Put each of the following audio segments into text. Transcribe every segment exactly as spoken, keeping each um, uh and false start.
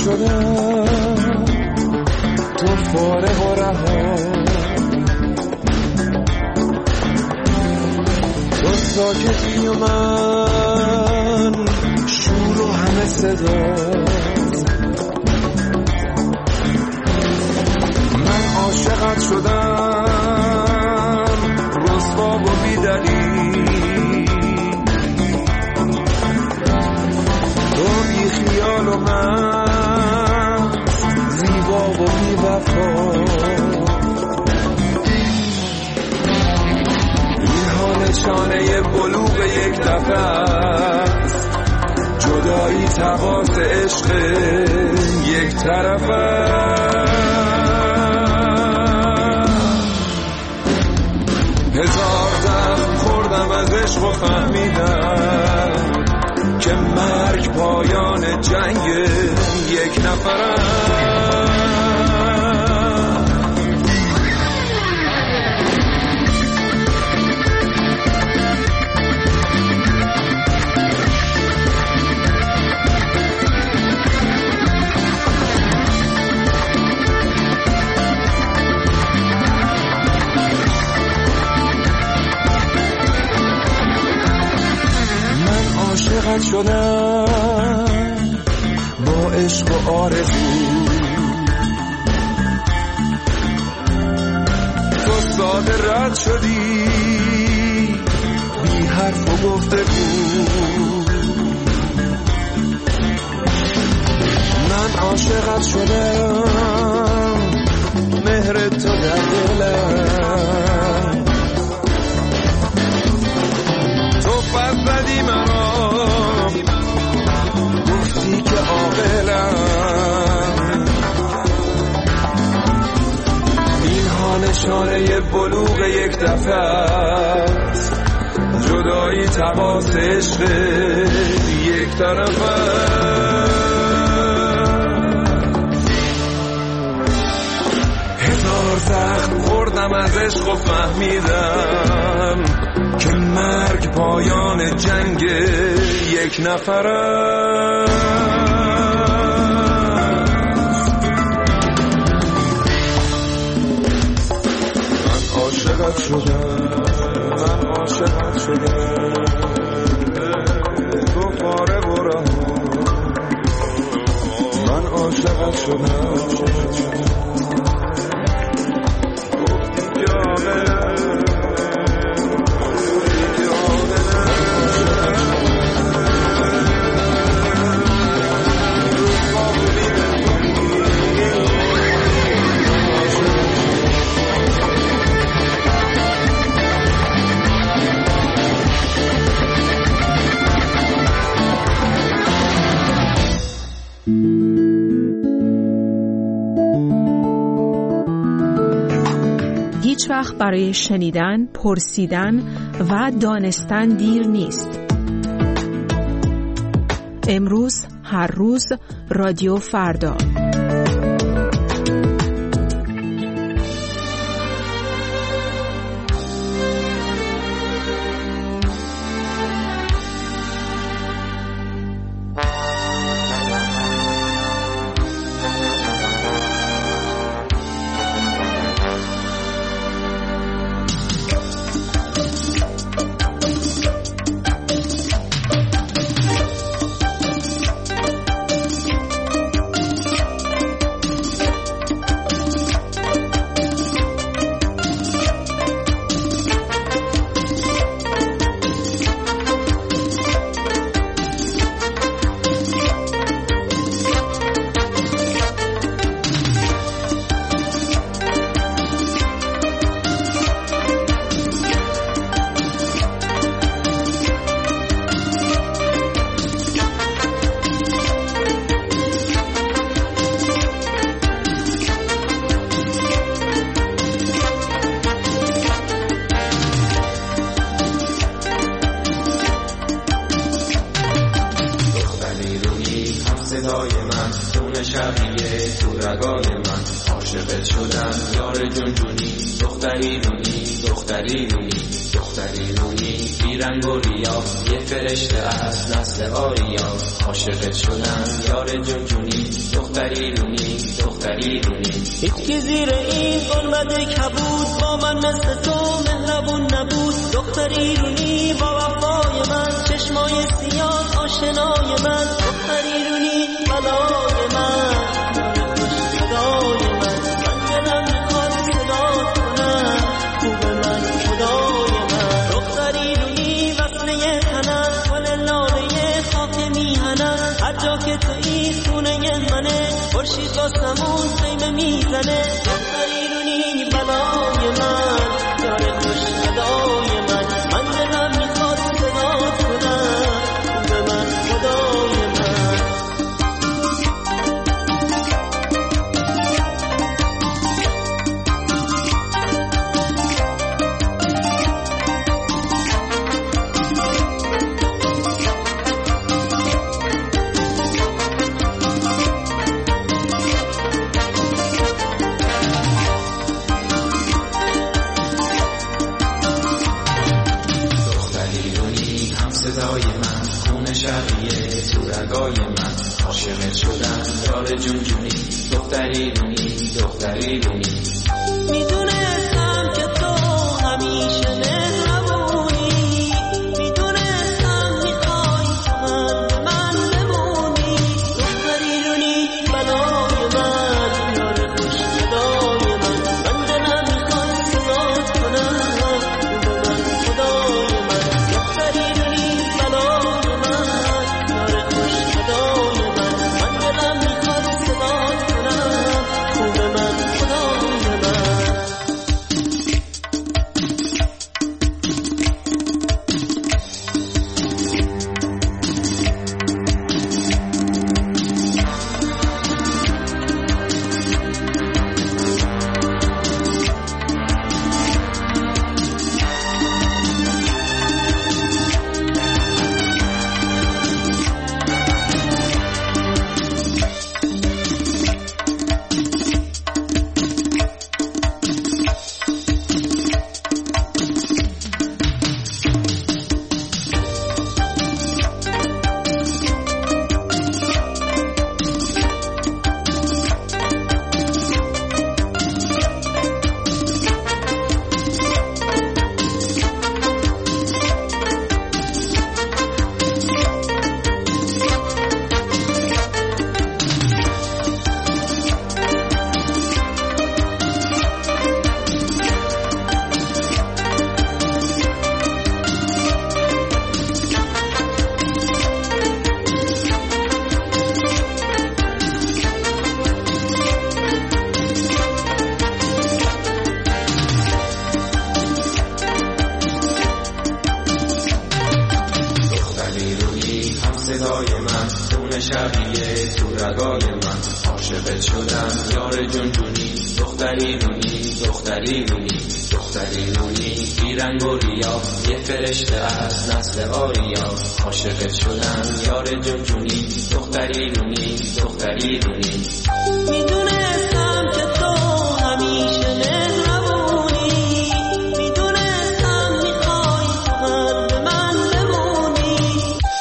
شدم تو فارغ و رها، تو ساکتی و من شور و همه صدا. من عاشقت شدم رسوا و بی‌دلیل، تو بی خیال و من زیبا و بی وفا. اینها نشانه بلوغ یک دفعه است، جدایی تقاص عشق یک طرفه. هزار زخم خوردم از عشق و فهمیدم که مرگ پایان جنگ یک نفرم. عاشقت شدم با عشق و آرزو، تو ساده رد شدی بی حرف و گفتگو. من عاشقت شدم مهر تو در دلم، تو فضلی مرا گفتی که عاقلم. اینها نشانه بلوغ یک دفعه است، جدایی تقاص عشق یک طرفه. هزار زخم خوردم از عشق و فهمیدم که مرگ پایان جنگ یک نفر است. من عاشقت شدم، من عاشقت شدم تو فارغ و رها. من عاشقت شدم هیچ وقت برای شنیدن، پرسیدن و دانستن دیر نیست. امروز، هر روز، رادیو فردا. عاشقت شدم یار جونجونی، دختری رونی دختری رونی دختری رونی بیرنگ و ریا، یه فرشته از نسل آریا. عاشقت شدم یار جونجونی، دختری رونی دختری رونی. هیچی زیر این ظلمت کبود با من مثل تو مهربون نبود. دختری رونی با وفای من، چشمای سیاه آشنای من. دختری رونی بلای من، خوش صدای من. من دلم میخواد صدات کنم، خوب من خدای من. دختری رونی وصله تنم، گل لاله خاک میهنم. هر جا که تویی خونه منه، خورشید واسمون خیمه میزنه. دختری رونی بلای من، یار خوش صدای من. من دلم میخواد صدات کنم، خوب من خدای من. صدای من خون شقیه تو رگای من. عاشقت شدم یار جونجونی، دختری رونی دختری رونی. میدونستم که تو همیشه مهربونی، میدونستم میخوای من به من بمونی. دختری رونی بلای من، یار خوش صدای من. من دلم میخواد صدات کنم، خوب من خدای من. دختری رونی بلای من، یار خوش صدای من. من دلم میخواد صدات کنم، خوب من خدای من. صدای من خون شبیه تو رگای من. عاشقت شدم یار جونجونی، دختری رونی دختری رونی دختری رونی بیرنگ و ریا، یه فرشته از نسل آریا. عاشقت شدم یار جونجونی، دختری رونی دختری رونی. میدونستم که تو همیشه مهربونی، میدونستم میخوای من به من بمونی.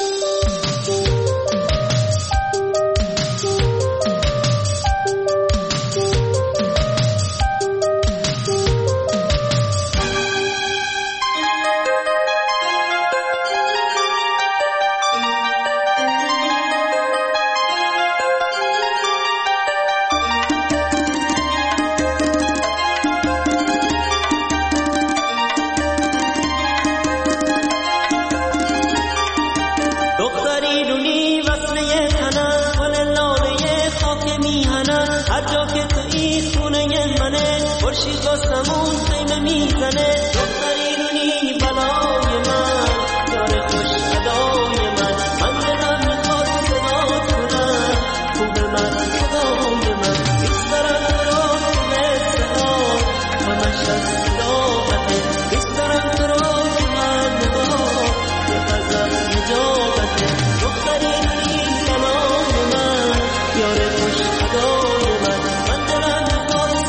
هر جا که تویی خونه منه، خورشید واسمون خیمه میزنه. دختری رونی بلای من، یار خوش صدای من. من دلم میخواد صدات کنم، خوب من خدای من. دوست دارم تو رو تو مثل آب، همش از صداقته. دوست دارم تو رو تو هر نگاه، یه غزل نجابته. دختری رونی بلای من، یار خوش صدای من. من دلم میخواد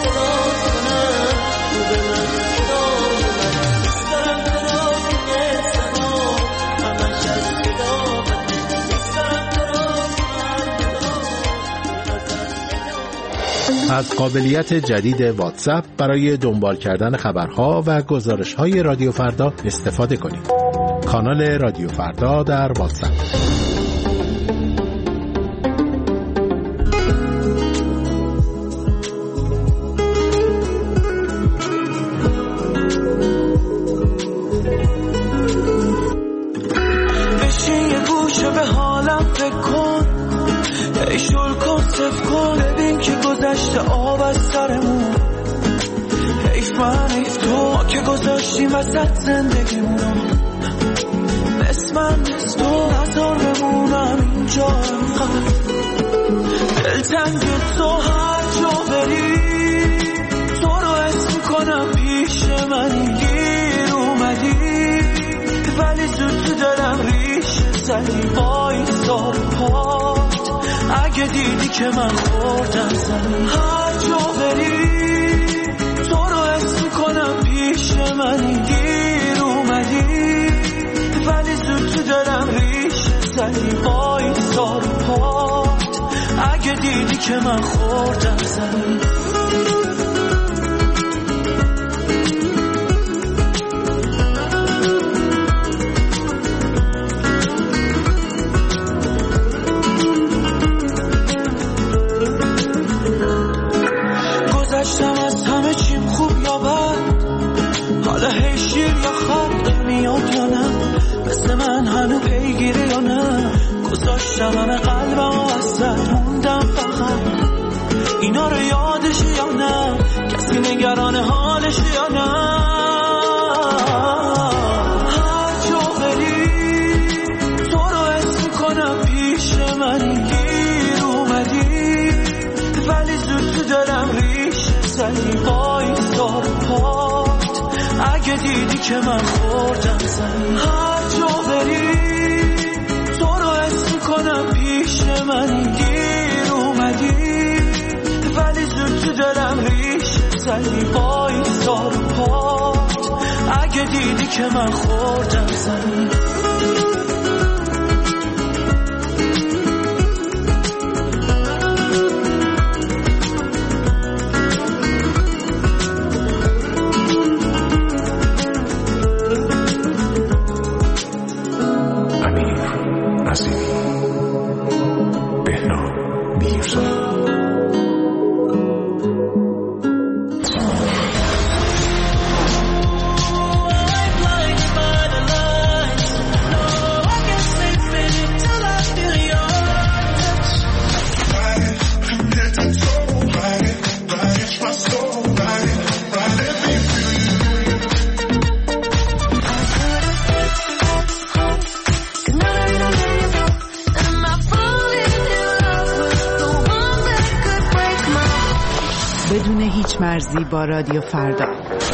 از قابلیت جدید واتساپ برای دنبال کردن خبرها و گزارش‌های رادیو فردا استفاده کنید. کانال رادیو فردا در واتساپ. بشین یه گوشه به حالم فکر کن، ای شل کن صف کن، ببین که گذشته آب از سرمون. حیف من حیف تو، ما که گذاشتیم وسط زندگیمونو. مثل من مثل تو نظر بمونم اینجا انقدر. دلتنگ تو هر جا بری، تو رو حس میکنم پیش منی. گیر اومدی ولی زود تو دلم ریش زدی. وایسا رو پات اگه دیدی که من خوردم زمین. هر جا بری تو رو حس میکنم پیش منی. گیر اومدی ولی زود تو دلم ریش زدی. وایسا رو پات اگه دیدی که من خوردم زمین. گذشتم از همه چیم خوب یا بد، حالا هی شیر یا خط میاد یا نه، مثل من هنو پیگیری یا نه. گذاشتم همه قلبم و وسط موندم فقط، اینا رو یادش یا نه، کسی نگران حالش یا نه. هر جا بری تو رو حس میکنم پیش منی. گیر اومدی ولی زود تو دلم ریش زدی. وایسا رو پات اگه دیدی که من خوردم زمین. هر جا بری تو رو حس میکنم پیش منی. گیر اومدی ولی زود تو دلم ریش زدی. وایسا رو پات اگه دیدی که من خوردم زمین. بدون هیچ مرزی با رادیو فردا.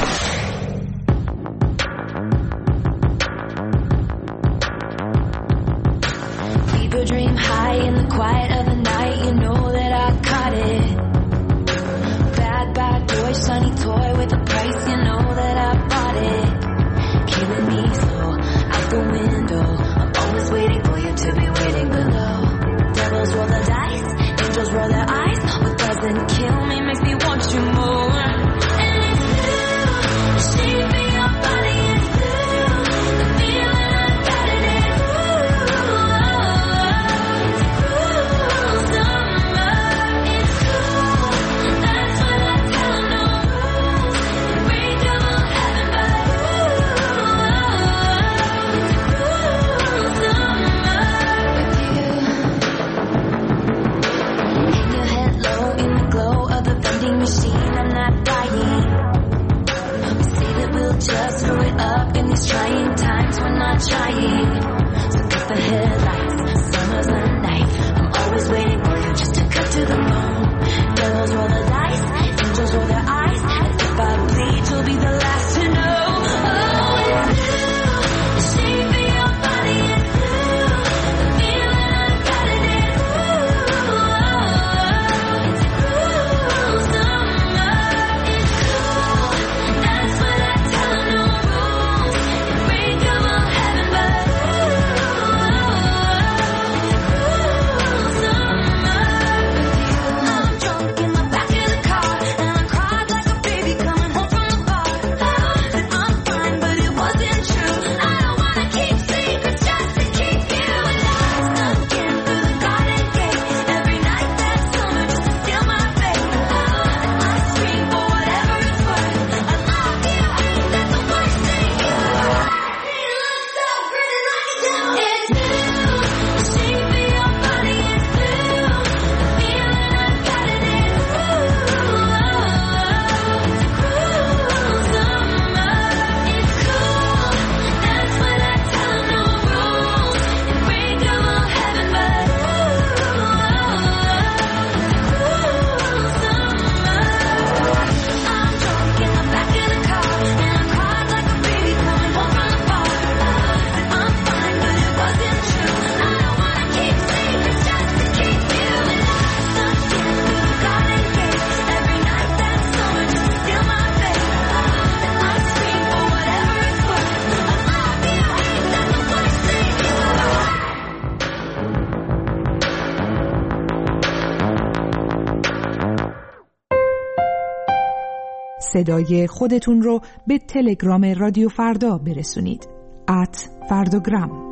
People dream high in the quiet of the night. You know that I caught it. Bad, bad boy, shiny toy with a price. You know that I bought it. Killing me slow out the window. I'm always waiting for you to be waiting below. Devils roll the dice, angels roll their eyes. What doesn't kill me makes me want you more. And it's blue, the shape of your body is blue. The feeling I got it is blue. It's cool, summer, it's cool. That's what I tell no rules. Break them all heaven by It's cool, summer with you. Hang your head low in the glow of the vending machine. I'm not dying. We say that we'll just screw it up in these trying times. We're not trying. So cut the headlights. Summer's the night. I'm always waiting for you just to cut to the bone. Devils roll the dice. Angels roll their eyes. And if I bleed, you'll be the last to know. Oh, it's blue. The shape of your body is blue. The feeling I got it is blue. It's cool, summer, it's cool. That's what I tell no rules. And break them all heaven by It's cool, summer with you. I'm drunk in the back of the car. صدای خودتون رو به تلگرام رادیو فردا برسونید. ات فرداگرام.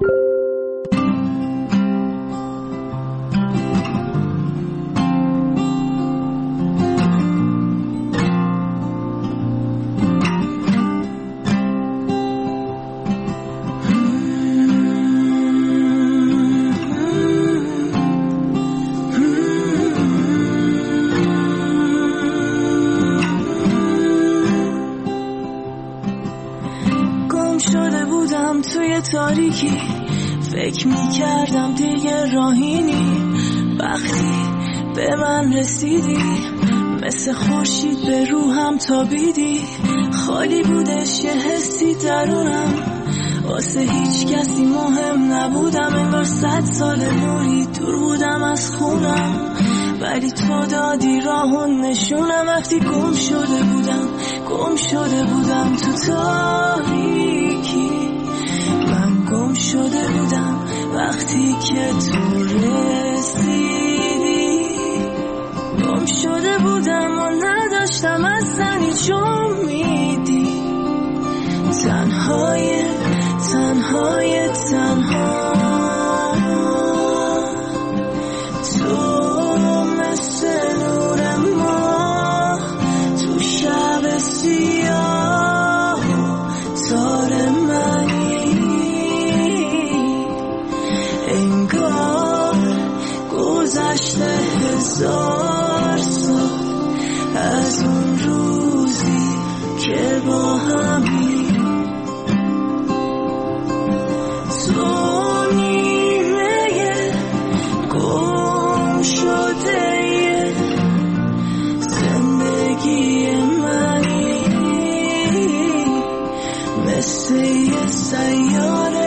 تاریکی فکر میکردم دیگه راهی نی، وقتی به من رسیدی مثل خورشید به روحم تابیدی. خالی بودش یه حسی درونم، واسه هیچ کسی مهم نبودم. انگار صد سال نوری دور بودم از خونم، ولی تو دادی راهون نشونم. وقتی گم شده بودم گم شده بودم تو تاریکی، گم شده بودم وقتی که تو رسیدی. گم شده بودم و نداشتم اصلا هیچ امیدی. تنهای تنهای تنها تو مثل نور ماه تو شب سیاه تار منی. گذشته هزار سال از اون روزی که با همی تو نیمه گم شده زندگی منی. مثل یه سیاره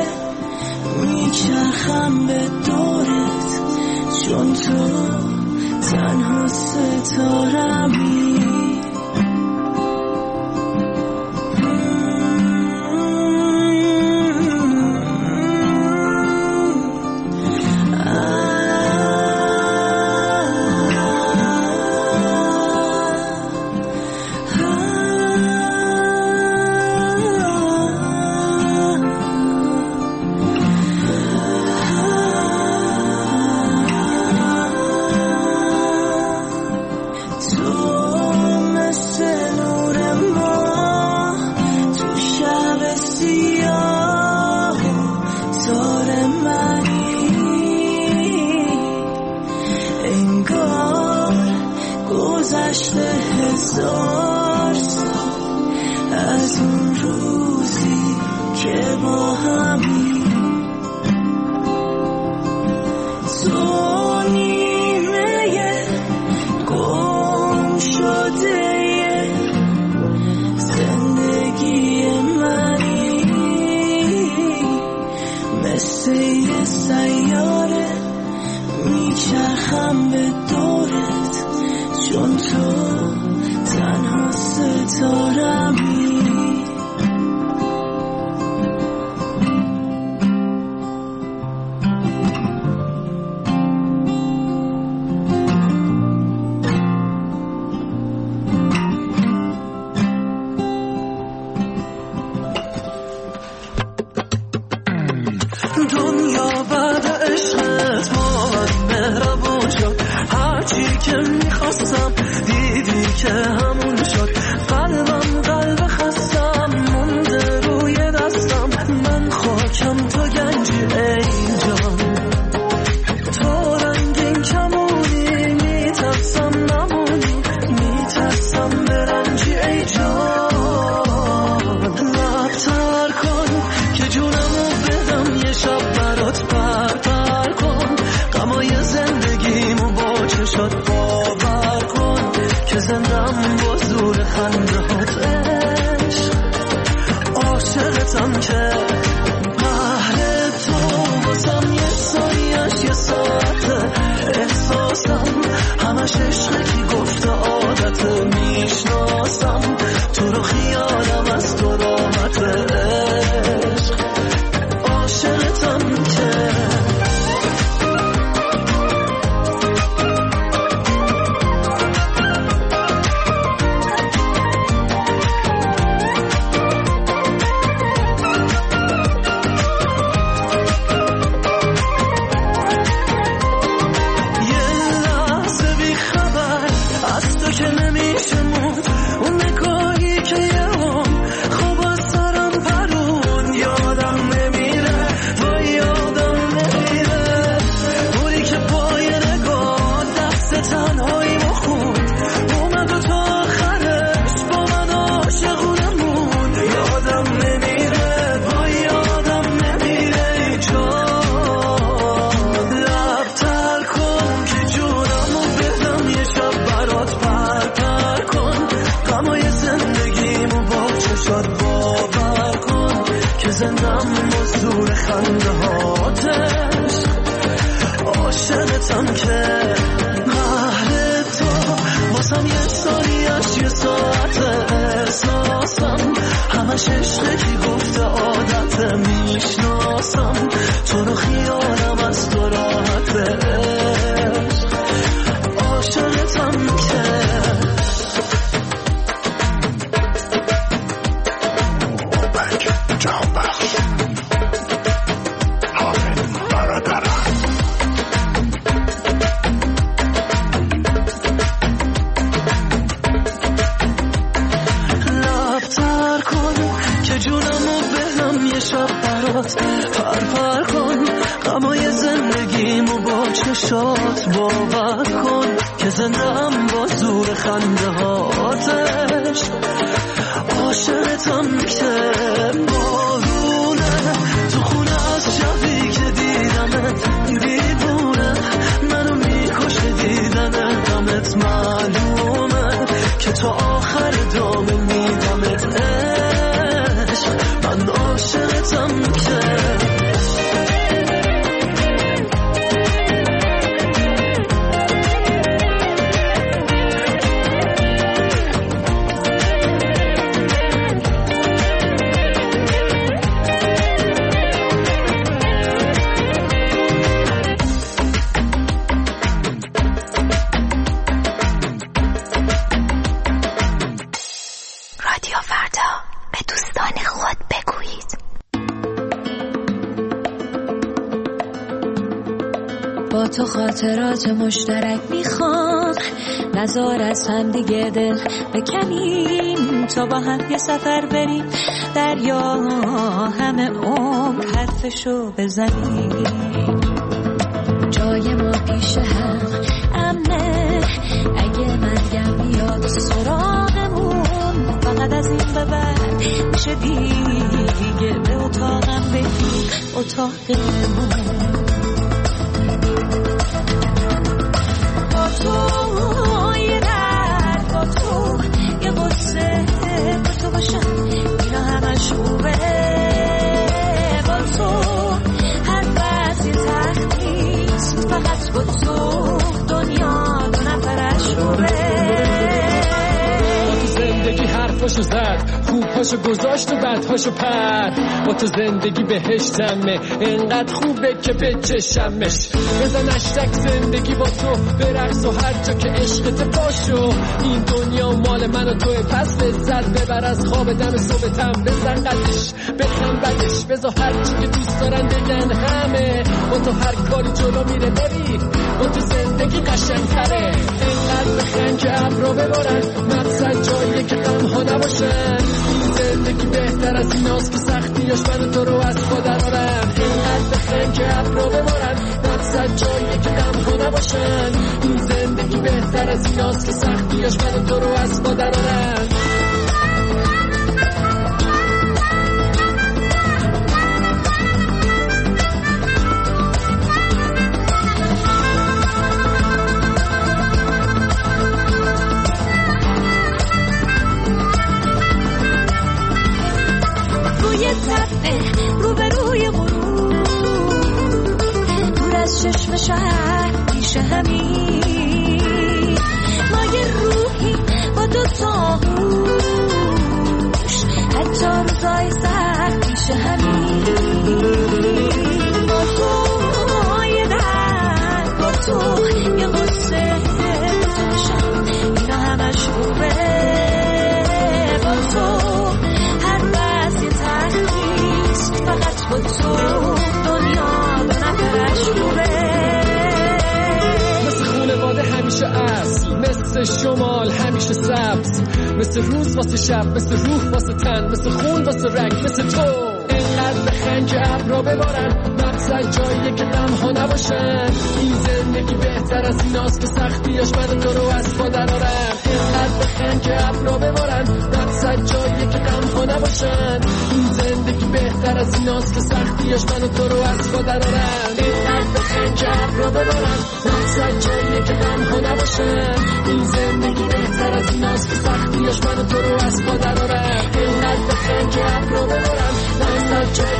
میچرخم به دورت، چون تو تنها ستارمی. هزار سال از اون روزی که با همی تو نیمه گم شده زندگی منی. مثل یه سیاره میچرخم به دورت، چون تو تنها ستارمی. دنیا بعد عشقت با من مهربون شد، هرچی که میخواستم دیدی که همون شد. قلبم قلب خستم مونده روی دستم، من خاکم تو گنجی ای جان. تو رنگین کمونی میترسم نمونی، میترسم برنجی ای جان. لبتر کن که جونمو بدم یه شب برات پر پر کن، غمای زندگیمو با چشات باور کن که زندم با زور خنده هات عشق. عاشقتم که قهر تو بازم یه سایش یه ساعته، احساسم همش عشقه کی گفته عادته. میشناسم تو رو خیالم از تو راحت عشق. عاشقتم که زندم با زور خنده هاتش عاشقتم که محل تو واسم یه سالیش یه ساعت احساسم همش عشقه کی گفته عادت میشناسم تو رو خیالم از تو راحت عاشقتم که پر پر کن غمای زندگیمو با چشات باور کن که زندم با زور خنده هاتش عاشقتم که بارونه تو خونه از شبی که دیدمت دیوونه منو میکشه دیدن غمت معلومه که تو آخر دام میدمت عشق من عاشقتم که تو خاطرات مشترک میخوام نزار از هم دیگه دل بکنیم تا با هم یه سفر بریم دریا همه عمر حرفشو بزنیم جای ما پیش هم امنه اگه مرگم بیاد سراغمون فقط از این به بعد میشه دیگه به اتاقم بگیم اتاقمون تو یه درد با تو یه قصه با تو باشم اینا همش خوبه با تو هر بس یه تخت نیست فقط با تو دنیا دو نفرش خوبه با تو زندگی حرفاشو زد خوبهاشو گذاشت و بدهاشو پر با تو زندگی بهشتمه انقدر خوبه که بچشمش بزن اشتک زندگی با تو برقص و هر جا که عشقت باشو این دنیا مال من و توی پس لذت ببر از خواب دم صبحتم بزن قدش بخم بدش بزا هر چی که دوست دارن بگن همه با تو هر کاری جلو میره بری با تو زندگی قشنگتره انقدر بخن که ابرو ببارن مقصد جاییه که غم ها نباشن این زندگی بهتر از ایناست که سختیاش من تو رو از خود درارن اینقدر بخن که ابرو ببارن مقصد جاییه که غم ها نباشن این زندگی بهتر از ایناست که سختیاش من تو رو از خود درارن روبروی غروب دور از چشم شهر پیش همین ما یه روحی با دو تا گوش حتی روزای سخت پیش همین با تو یه درد با تو یه قصه باشم اینا همش خوبه با تو فقط با تو دنیا دو نفرش خوبه مثل خونواده همیشه اصل مثل شمال همیشه سبز مثل روز واسه شب مثل روح واسه تن مثل خون واسه رگ مثل تو اینقدر بخن که ابرا ببارن مقصد جاییه که غم ها نباشن این زندگی بهتر از ایناست که سختیاش من تو رو از پا درارن اینقدر بخن که ابرا ببارن مقصد جاییه که غم ها نباشن این زندگی بهتر از ایناست که سختیاش من تو رو از پا درارن اینقدر بخن که ابرا ببارن مقصد جاییه که غم ها نباشن این زندگی بهتر از ایناست که سختیاش من تو رو از پا درارن اینقدر بخن که ابرا ببارن مقصد جاییه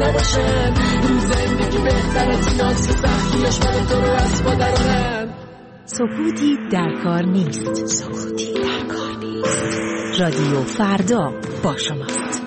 نباشن. این زندگی بهتر از ایناست که سختیاش من تو رو از ما درارن. سکوتی در کار نیست. سکوتی در کار نیست. رادیو فردا با شماست.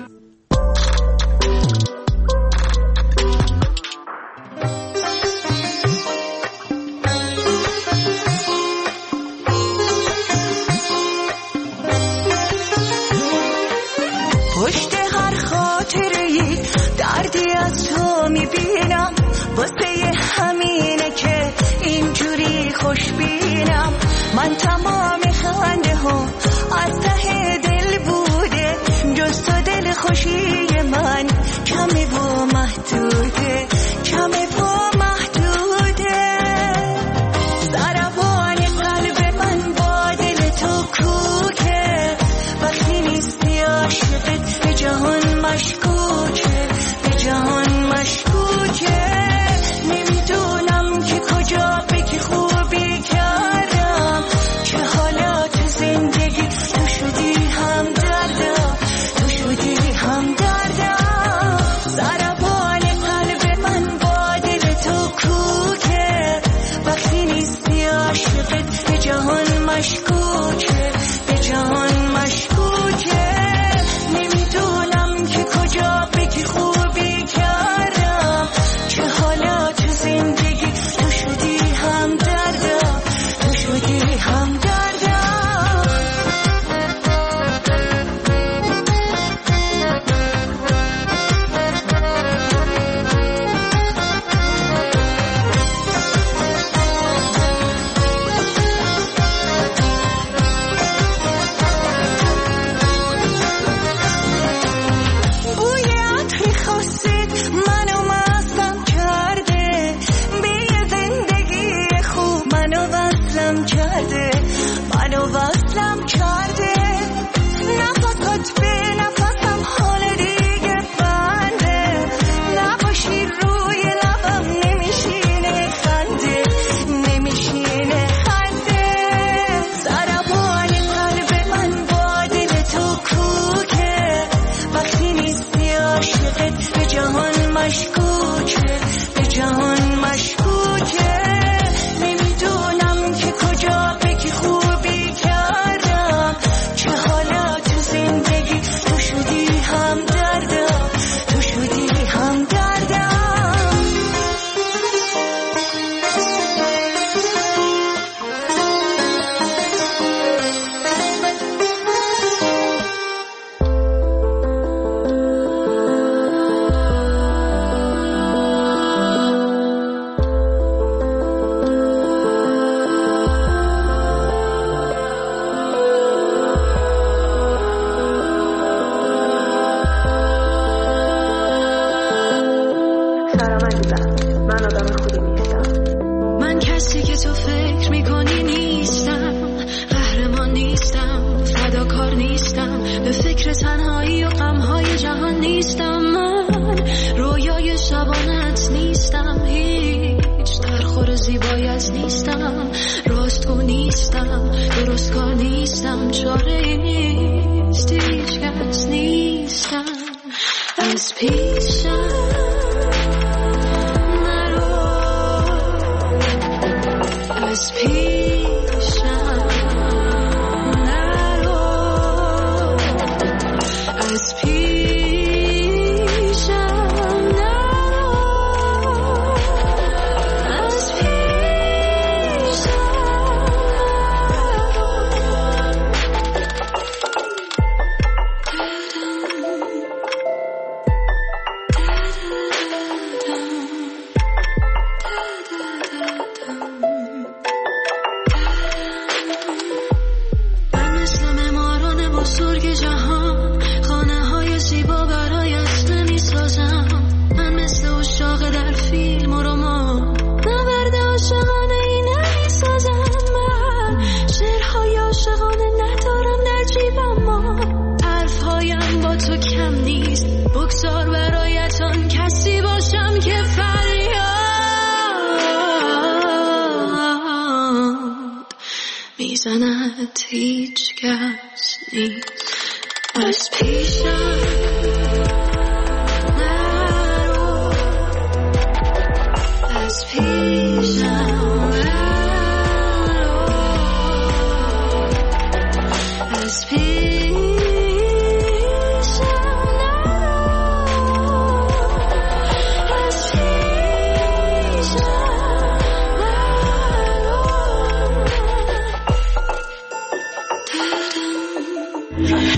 پشت هر خاطره‌ای دردی از تو میبینم، واسه همینه که اینجوری خوشبینم. من تمام خنده ها از ته دل بوده، جز تو دل خوشی من کمه و محدوده، کمه و محدوده. ضربان قلب من با دل تو کوکه، وقتی نیستی عاشقت به جهان مشکوکه، به جهان مشکوکه. نمیدونم که کجا بگی خوبی کردم، چه حالا تو زندگی تو شدی هم دردم، تو شدی هم دردم. ضربان قلب من با دل تو کوکه، وقتی نیستی عاشقت به جهان مشکوکه، به جهان مشکوکه. نمیدونم که کجا بگی خوبی کردم، چه حالا تو زندگی تو شدی هم دردم، تو شدی هم دردم. بوی عطر خاصت منو مستم کرده، به یه زندگی خوب منو وصلم کرده، منو وصلم کرده. نفسات به نفسم حال دیگه بنده، نباشی روی لبم نمیشینه خنده، نمیشینه خنده. ضربان قلب من با دل تو کوکه، وقتی نیستی عاشقت به جهان مشکوکه، به جهان مشکوکه. نمیدونم که کجا بگی خوبی کردم، چه حالا تو زندگی تو شدی هم دردم، تو شدی هم دردم. من کسی که تو فکر میکنی نیستم، قهرمان نیستم، فداکار نیستم، به فکر تنهایی و غمهای جهان نیستم. من رویای شبانت نیستم، هیچ درخور زیبایت نیستم، راستگو نیستم، درستکار نیستم، چاره نیست، هیچ کس نیستم. از پیشم از پیشم نرو، از پیشم نرو، از پیشم میزند هیچ کس نیست از پیشم نرو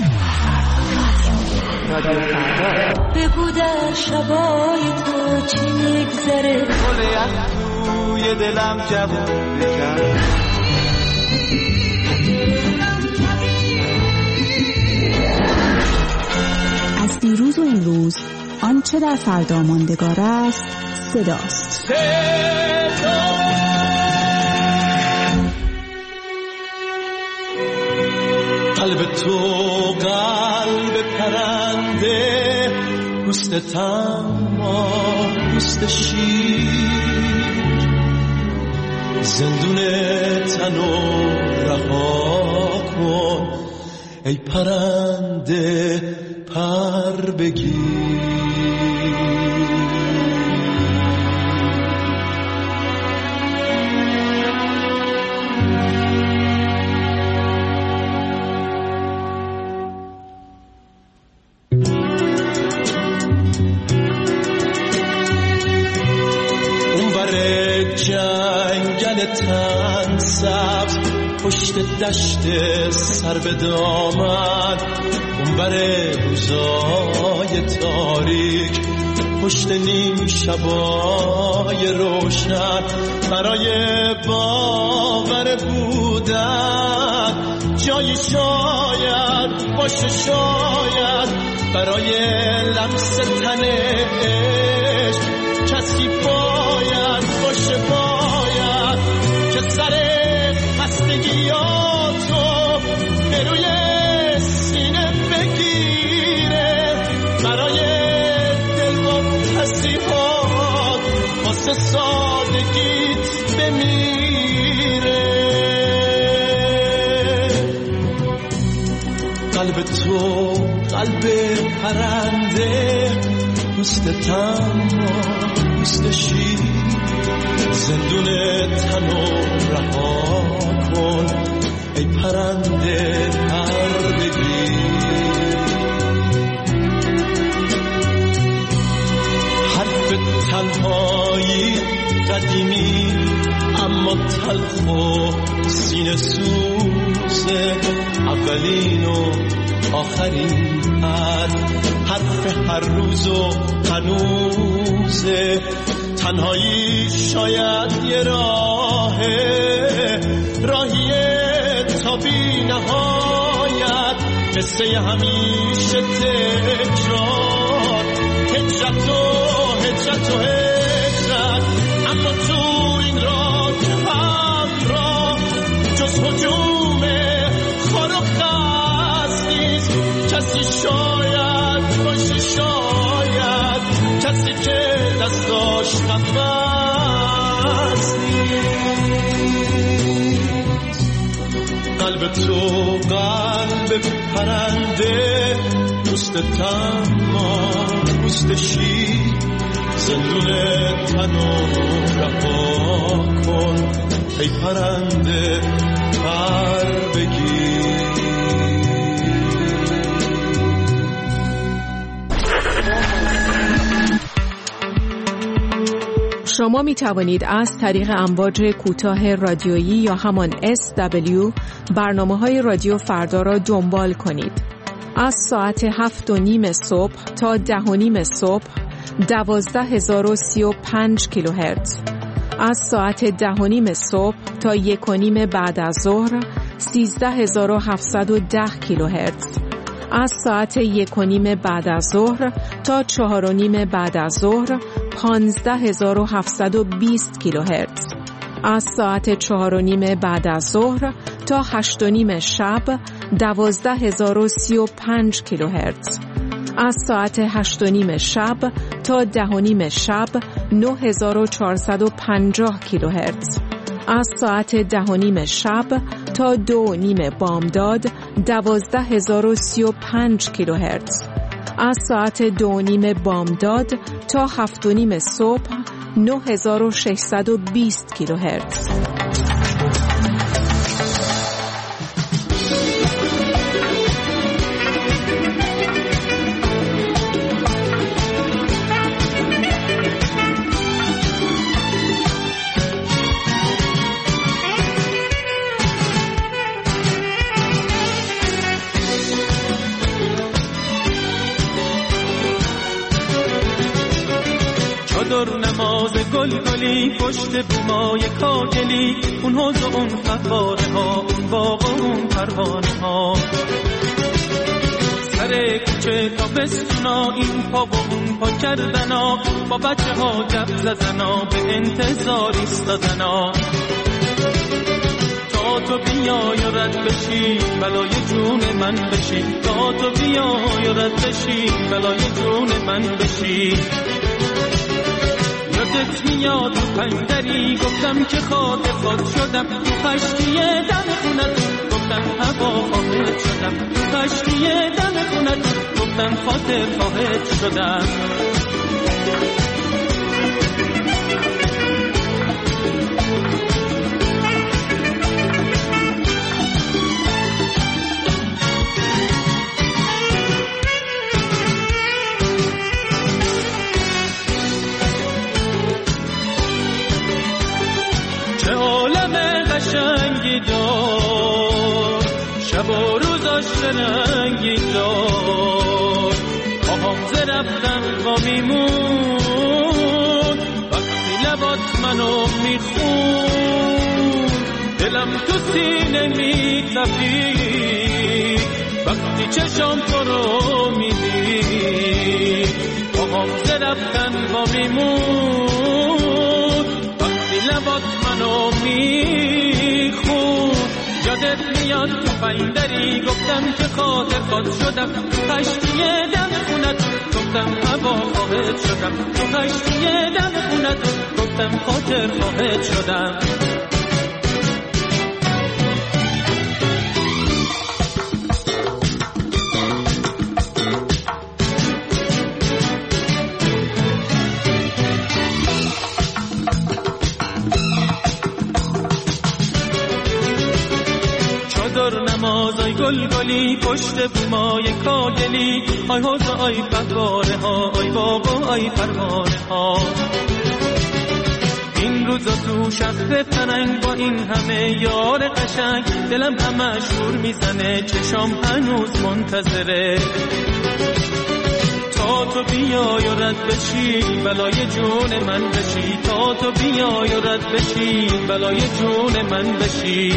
بگو در شبای تو چی میگذره، گل یخ توی دلم جوون بکن. از دیروز و امروز آنچه در فردا ماندگار است صداست. صدا قلب تو قلب پرنده، پوست تما پوست شیر، زندون تنو رها کن ای پرنده پر بگیر. جنگل تن سبز پشت دشت سر به دامن، اونور روزای تاریک پشت نیم شبای روشن، برای باور بودن جایی شاید باشه، شاید برای لمس تن عشق کسی باید باشه، باید که سر خستگیاتو به روی سینه بگیره، برای دلواپسی‌هات واسه سادگیت بمیره. قلب تو قلب پرنده، پوست تما پوست شیر، زندون تنو رها کن ای پرنده پر بگیر. حرف تنهایی قدیمی اما تلخ و سینه سوزه، اولین و آخرین حرف حرف هر روز و هنوزه. تنهایی شاید یه راهه، راهیه تا بی نهایت، قصه همیشه تکرار، هجرت و هجرت و هجرت. اما تو این راه همراه جز هجوم خار و خس نیست، کسی شاید باشه، شاید کسی که دستاش نفس نیست. قلب تو قلب پرنده، پوست تما پوست شیر، زندون تنو رها کن ای پرنده پر بگیر. شما می توانید از طریق امواج کوتاه رادیویی یا همان اس دبلیو برنامه‌های رادیو فردا را دنبال کنید. از ساعت هفت و نیم صبح تا ده و نیم صبح دوازده هزار و سی و پنج کیلوهرتز، از ساعت ده و نیم صبح تا یک و نیم بعد از ظهر سیزده هزار و هفتصد و ده کیلوهرتز، از ساعت یک و نیم بعد از ظهر تا چهار و نیم بعد از ظهر پانزده هزار و هفتصد و بیست کیلوهرتز، از ساعت چهار و نیم بعد از ظهر تا هشت و نیم شب دوازده هزار و سی و پنج کیلوهرتز، از ساعت هشت و نیم شب تا ده و نیم شب نه هزار و چهارصد و پنجاه کیلوهرتز، از ساعت ده و نیم شب تا دو و نیم بامداد دوازده هزار و سی و پنج کیلوهرتز، از ساعت دو و نیم بامداد تا هفت و نیم صبح نه هزار و ششصد و بیست کیلوهرتز. چادر نماز گل گلی پشت بومای کاگلی، اون حوض و اون فواره ها، اون باغ و اون پروانه ها، سر کوچه تا بستونا، این پا و اون پا کردنا، با بچه ها گپ زدنا، به انتظار ایستادنا، تا تو بیای و رد بشی بلای جون من بشی، تا تو بیای و رد بشی بلای جون من بشی. یادت میاد تو پندری گفتم که خاطر خود شدم، تو خشتی دم خونت گفتم هوا خواهد شدم، تو خشتی دم خونت گفتم خاطر خواهد شدم. قشنگی دار شب و روزاش رنگی دار، آهام ز رفتن با میمون، وقتی لبات منو میخون، دلم تو سینه میتپید وقتی چشام تو رو میدید، آهام ز رفتن با میمون، وقتی لبات منو میخون. یادت میاد تو پایندری گفتم که خاطر خود شدم، تو خشتی دم خونت گفتم هوا خواهد شدم، تو خشتی دم خونت گفتم خاطر خواهد شدم. نمازای گل گلی پشت بومای کاگلی، آی حوض آی فواره ها، آی بابا آی پروانه ها، این روزا تو شهر فرنگ با این همه یار قشنگ، دلم همه شور میزنه چشام هنوز منتظره، تا تو بیای و رد بشی بلای جون من بشی، تا تو بیای و رد بشی بلای جون من بشی.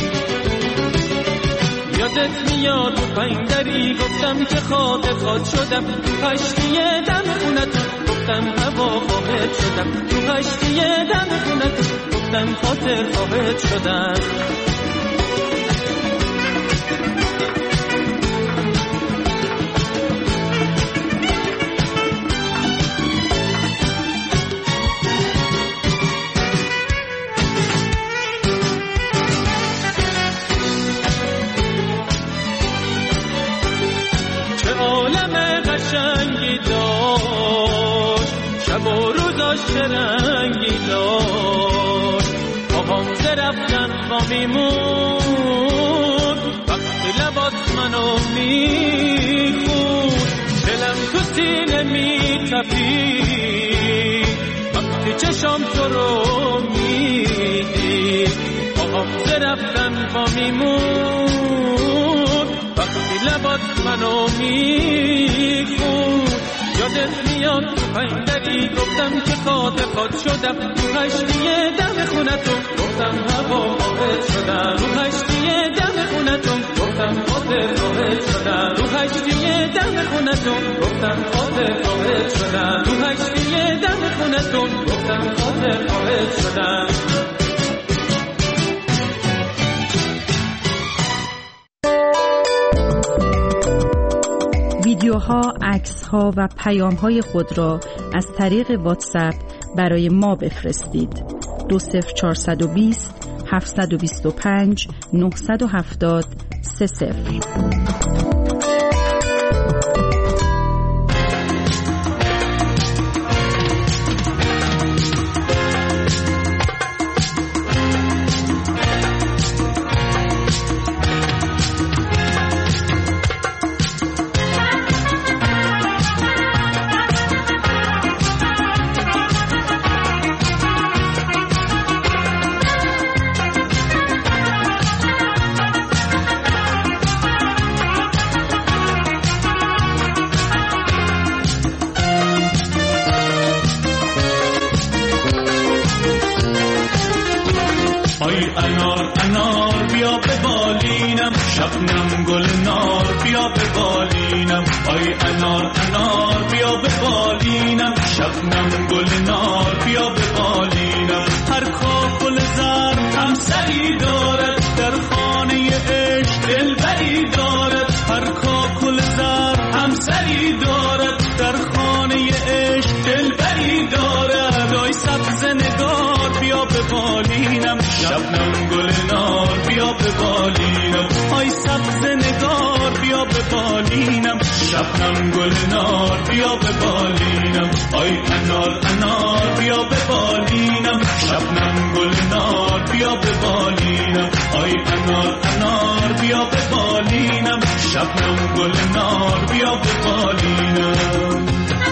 یادت میاد تو پایندری گفتم که خاطر خود شدم، تو خشتی دم خونت گفتم هوا خواهد شدم، تو خشتی دم خونت گفتم خاطر خواهد شدم. قشنگی داشت شب و روزاش رنگی داشت، آهام ز رفتن با میمون، وقتی لبات منو میخون، دلم تو سینه میتپید وقتی چشام تو رو میدید، آهام ز رفتن با میمون، وقتی لبات منو میخون. یادت میاد تو پایندری گفتم که خاطر خود شدم، تو خشتی دم خونتون گفتم هوا خواهد شدم، تو خشتی دم خونتون گفتم خاطر خواهد شدم، تو خشتی دم خونتون گفتم خاطر خواهد شدم، تو خشتی دم خونتون گفتم خاطر خواهد شدم. ویدیوها، عکس‌ها و پیام‌های خود را از طریق واتساپ برای ما بفرستید. دو صفر چهارصد و بیست هفتصد و بیست و پنج نهصد و هفتاد سه صفر. انار انار بیا به بالینم، شبنم گل نار بیا به بالینم. آی انار انار بیا به بالینم، شبنم گل نار بیا به بالینم. هر کاکل زر همسری دارد، در خانه عشق دلبری دارد. هر کاکل زر همسری دارد، در خانه عشق دلبری دارد. آی سبز نگار بیا به بالینم، شبنم گل نار بیا به بالینم. آی سبز نگار بیا به بالینم، شبنم گل نار بیا به بالینم. آی انار انار بیا به بالینم، شبنم گل نار بیا به بالینم. آی انار انار بیا به بالینم، شبنم گل نار بیا به بالینم.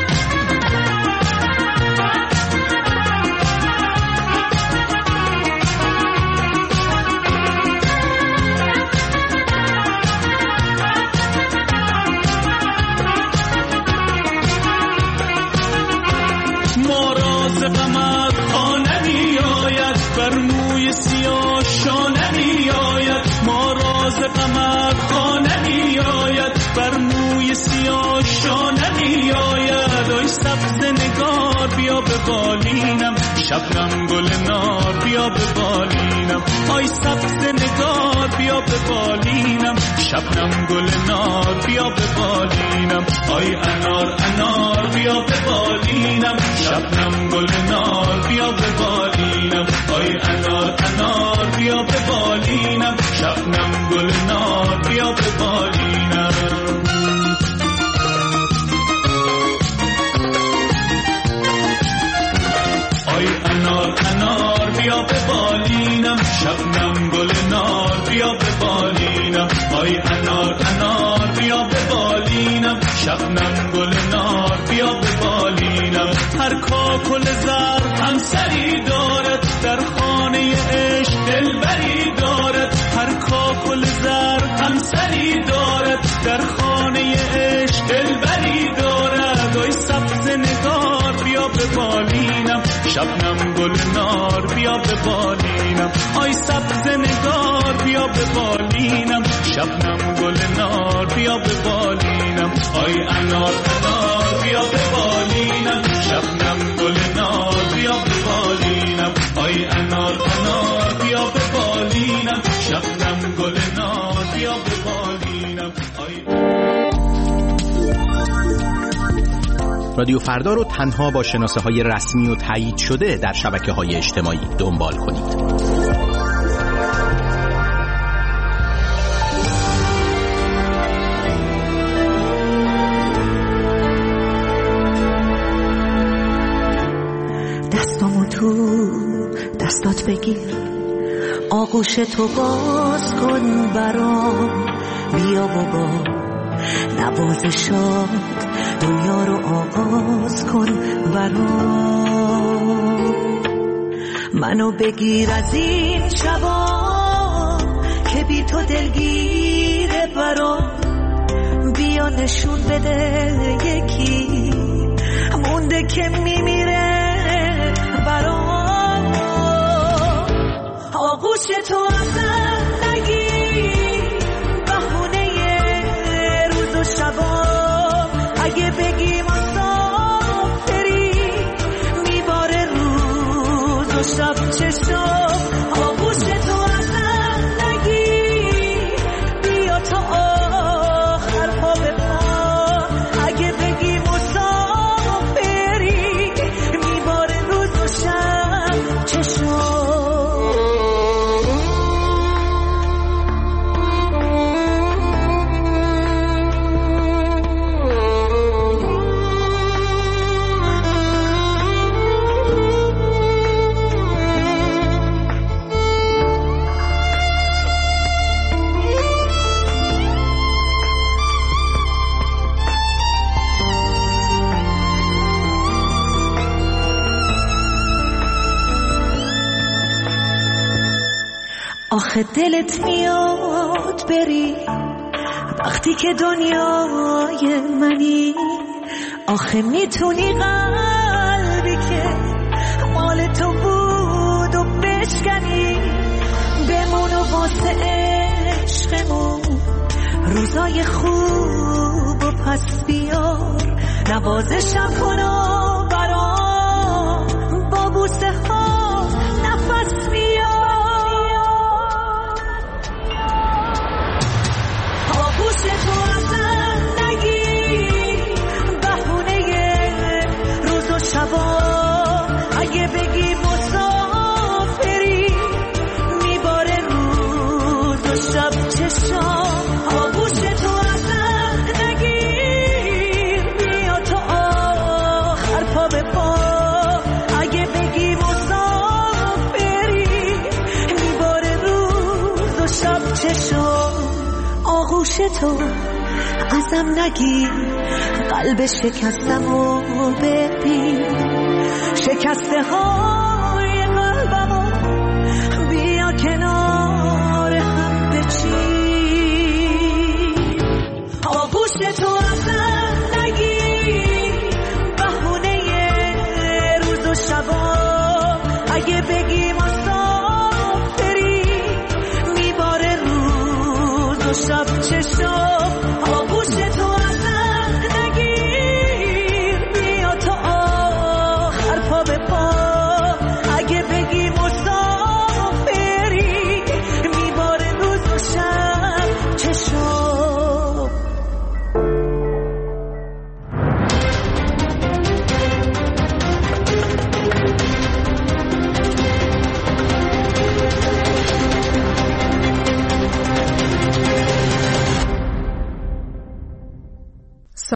غمت خانه می آید، بر موی سیاه شانه می آید. ما راز غمت خانه می آید، بر موی سیاه شانه می آید. آی سبز نگار بیا به بالینم، شبنم گل نار بیا به بالینم. آی سبز نگار بیا به بالینم، شبنم گل نار بیا به بالینم. آی انار انار بیا به بالینم، شبنم گل نار بیا به بالینم. آی انار انار بیا به بالینم، شبنم گل نار بیا به بالینم. آی انار انار بیا به بالینم، شبنم گل نار بیا به بالینم. آی انار انار بیا به بالینم، شبنم گل نار بیا به بالینم. هر کاکل زر همسری دارد، در خانه عشق دلبری دارد. هر کاکل زر همسری دارد، در خانه عشق دلبری دارد. آی سبز نگار بیا به بالینم، شبنم گل نار بیا به بالینم. آی سبز نگار بیا به بالینم، شبنم گل نار بیا به بالینم. آی انار انار بیا به بالینم، شبنم گل نار بیا به بالینم. آی انار انار بیا به بالینم، شبنم گل نار بیا به بالینم. رادیو فردا رو تنها با شناسه های رسمی و تایید شده در شبکه های اجتماعی دنبال کنید. دستامو تو دستات بگیر، آغوش تو باز کن برام. بیا و با نوازشات دنیا رو آغاز کن برام. منو بگیر از این شبا که بی تو دلگیره برام. بیا نشون بده یکی مونده که میمیره برام. آغوش تو ازم نگیر، بهونه روز و شبام. اگه بگی مسافری میباره روز و شب چشم. آغوش تو ازم نگیر، بیا تا آخر پا به پا. اگه بگی مسافری میباره روز و شب چشم. آخه دلت میاد بری وقتی که دنیای منی. آخه میتونی قلبی که مال تو بود و بشکنی. حواس عشقمون روزای خوب و پس بیار نوازشم کن برام با بوسه ها نفس بیار آغوش تو ازم نگیر بهونه روز و شبا اگه بگی مسافری میباره روز و شب چشام آغوش تو ازم نگیر بیا تو آخر پا به پا اگه بگی مسافری میباره روز و شب چشام آغوش تو ازم نگیر قلب شکستم و ببین شکسته ها